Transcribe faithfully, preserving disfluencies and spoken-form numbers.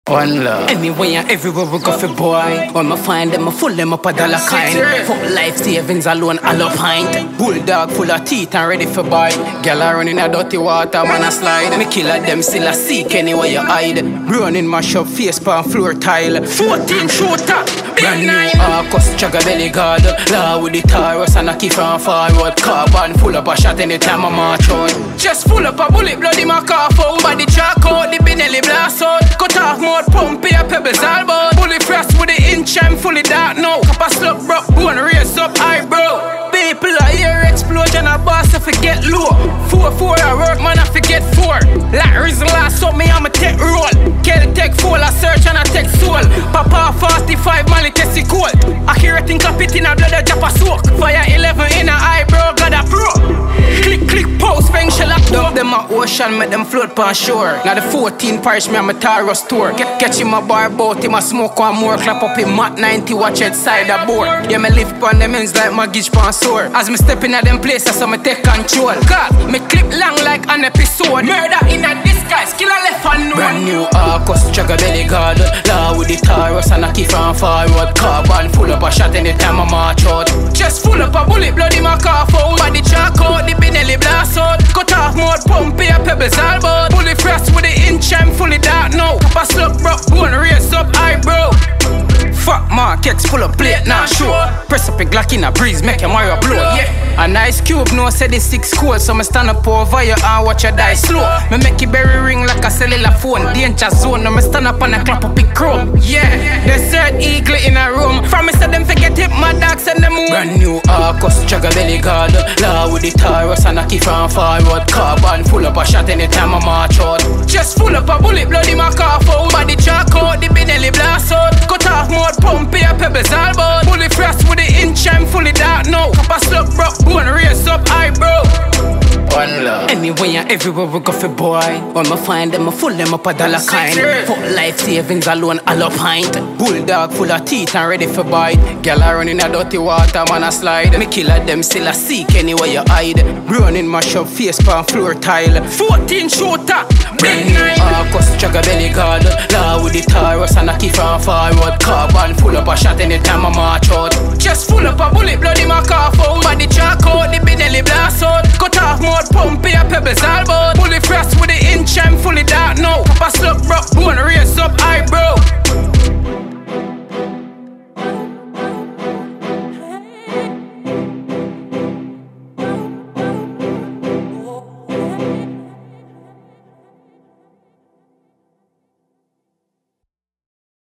One love. Anyway and everywhere we go for boy. When I find them, I full them up a dollar kind. Fuck life savings alone, all up pint. Bulldog full of teeth and ready for buy. Girl I run in a dirty water, man I slide. Me kill at them, still I seek anywhere you hide. Running my shop, face pan floor tile. fourteen shooter, brand new Arcus, chugga belly guard. Law with the Taurus and I keep on forward. Carbon full up a shot anytime I march out. Just full up a bullet, bloody my car phone. Body chalk out, the Benelli blast out. Cut off more pump here, pebbles all about. Bully frost with the inch, I'm fully dark now. Cup a slug, bro, bone race up, eyebrow. People I hear explosion, a boss I forget low. Four, four, I work, man, I forget four. Like reason last up me, I'm a tech roll. Kelly tech full, I search and I tech soul. Papa forty-five, Mali test it cold. Accurate in cap it in a blood, a drop a soak. Fire eleven in a eyebrow, got a pro. Click, click, post, fang shell up. Dump them a ocean, make them float pan shore. Now the fourteen parish, me I'm a Taurus tour. Get, catch him a bar boat, him a smoke one more. Clap up him mat ninety, watch outside the board. Yeah, me lift pan them ends like my gitch pan sore. As me step in at them places, so me take control. Cause me clip long like an episode. Murder in a disguise, kill a left hand no. Brand new Arcus, chugga belly guard. Law with the Taurus and I keep on forward. Carbon full up a shot anytime I march out. Just full up a bullet, bloody my car phone. Body chalk out, the Benelli blast out. Cut off more pump here, pebbles all about. Bully frost with the inch, I'm fully dark now. Cup a slug, bro, bone race up, eyebrow. Fuck markets full of plate, nah sure. Press up a Glock in a breeze, make your Mario blow, yeah. A nice cube, no said it's six cold. So me stand up over you and watch you die slow. Me make your berry ring like a cellular phone. Danger zone, no me stand up and I clap up it chrome. Yeah, they said eagle in a room. From me said them forget it, my dog send them home. Brand new Arcus, chugga belly guard. Law with the Taurus and I keep on forward. Carbon full up a shot anytime I march out. Just full up a bullet, bloody my car phone. Body chalk out, the Benelli blast out. Cut off more pump here, pebbles all about. Bully frost with the inch, I'm fully dark now. Cup a slug, bro, bone race up, eyebrow. One love. Anyway and everywhere we go for boy. When I find them, I full them up a dollar kind. Fuck life savings alone, all up pint. Bulldog full of teeth and ready for bite. Girl I run in a dirty water, man I slide. Me kill at them, still I seek anywhere you hide. Running my shop, face pan floor tile. fourteen shooter, brand new Arcus, chugga belly guard. Law with the Taurus and I keep on forward. Carbon full up a shot anytime I march out. Just full up a bullet, bloody my car phone. Body chalk out, the Benelli blast out. Cut off more pump here, pebbles all about. Bully frost with the inch, I'm fully dark now. Cup a slug, bro, bone race up,